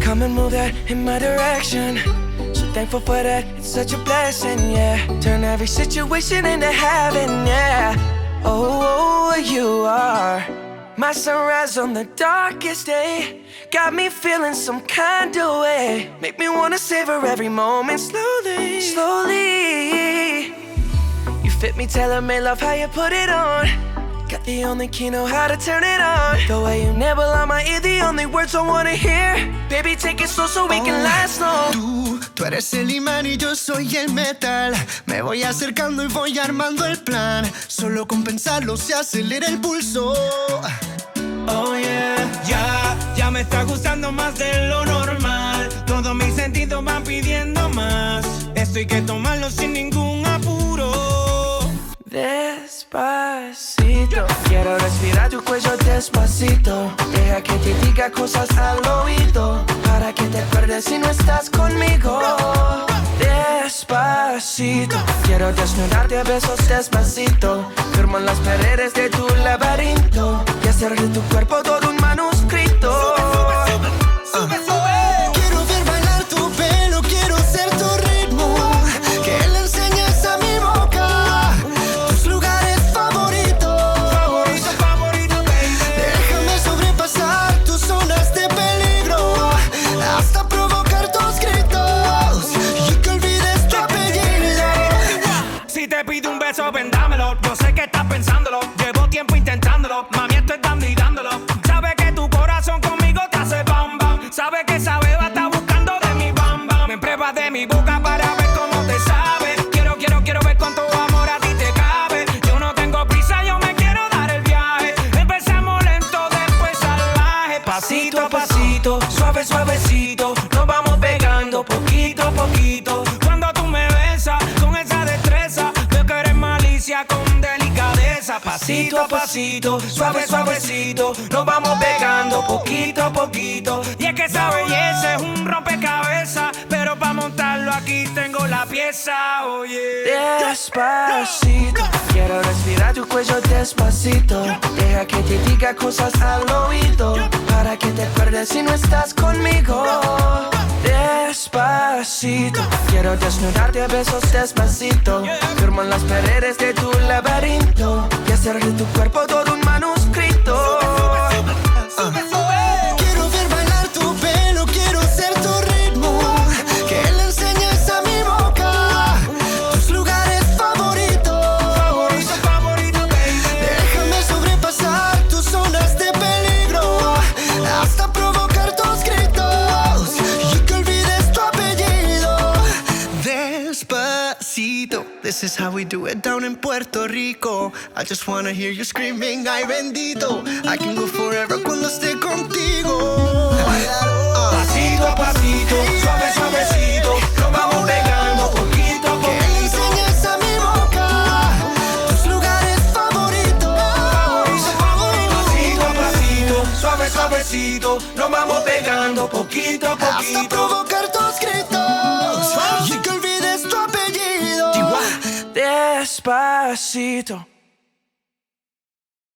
come and move that in my direction. So thankful for that, it's such a blessing, yeah. Turn every situation into heaven, yeah. Oh, you are my sunrise on the darkest day. Got me feeling some kind of way. Make me wanna savor every moment slowly, slowly. You fit me, tailor-made, love how you put it on. Got the only key, know how to turn it on. The way you nibble on my ear, the only words I wanna hear. Baby, take it slow so we can last long. Tú eres el imán y yo soy el metal. Me voy acercando y voy armando el plan. Solo con pensarlo se acelera el pulso. Oh yeah, ya me está gustando más de lo normal. Todos mis sentidos van pidiendo más. Esto hay que tomarlo sin ningún apuro. Despacito, quiero respirar tu cuello despacito. Deja que te diga cosas al oído, para que te acuerdes si no estás conmigo. Despacito, quiero desnudarte a besos despacito. Firmo en las paredes de tu laberinto y hacer de tu cuerpo todo un manuscrito. Sube, sube. Quiero ver bailar tu pelo, quiero ser tu ritmo. Que le enseñes a mi boca tus lugares favoritos. Favorito, baby. Déjame sobrepasar tus zonas de peligro, hasta provocar tus gritos y que olvides tu apellido. Si te pido un beso, ven dámelo. Yo sé que estás pensándolo. Llevo tiempo intentándolo. Mami, estoy dando y dándolo. Sabes que tu corazón conmigo te hace bam bam. Sabes que esa beba está buscando de mi bam bam. Me pruebas de mi boca para ver cómo te sabe. Quiero ver cuánto amor a ti te cabe. Yo no tengo prisa, yo me quiero dar el viaje. Empezamos lento, después salvaje. Pasito a pasito, suave, suavecito. Nos vamos pegando poquito a poquito. Cuando tú me besas con esa destreza, veo que eres malicia con delicadeza. Pasito a pasito, suave, suavecito. Nos vamos pegando poquito a poquito. Y es que esa belleza es un rompecabezas, pero para montarlo aquí tengo la pieza, oye. Despacito, quiero respirar tu cuello despacito. Deja que te diga cosas al oído, para que te acuerdes si no estás conmigo. Despacito, quiero desnudarte a besos despacito. Firmo en las paredes de tu laberinto y hacer de tu cuerpo todo un manuscrito. Quiero ver bailar tu pelo, quiero ser tu ritmo. Que le enseñes a mi boca tus lugares favoritos. Favorito, baby. Déjame sobrepasar tus zonas de peligro, hasta provocar tus gritos y que olvides tu apellido. Despacito, this is how we do it down in Puerto Rico. I just wanna hear you screaming, ay bendito. I can go forever cuando esté contigo. Pasito a pasito, suave, suavecito. Nos vamos pegando poquito a Que le poquito. enseñes a mi boca tus lugares favoritos. Pasito a pasito, suave, suavecito. Nos vamos pegando poquito a Hasta poquito. provocar tus gritos y que olvides tu apellido. Despacito.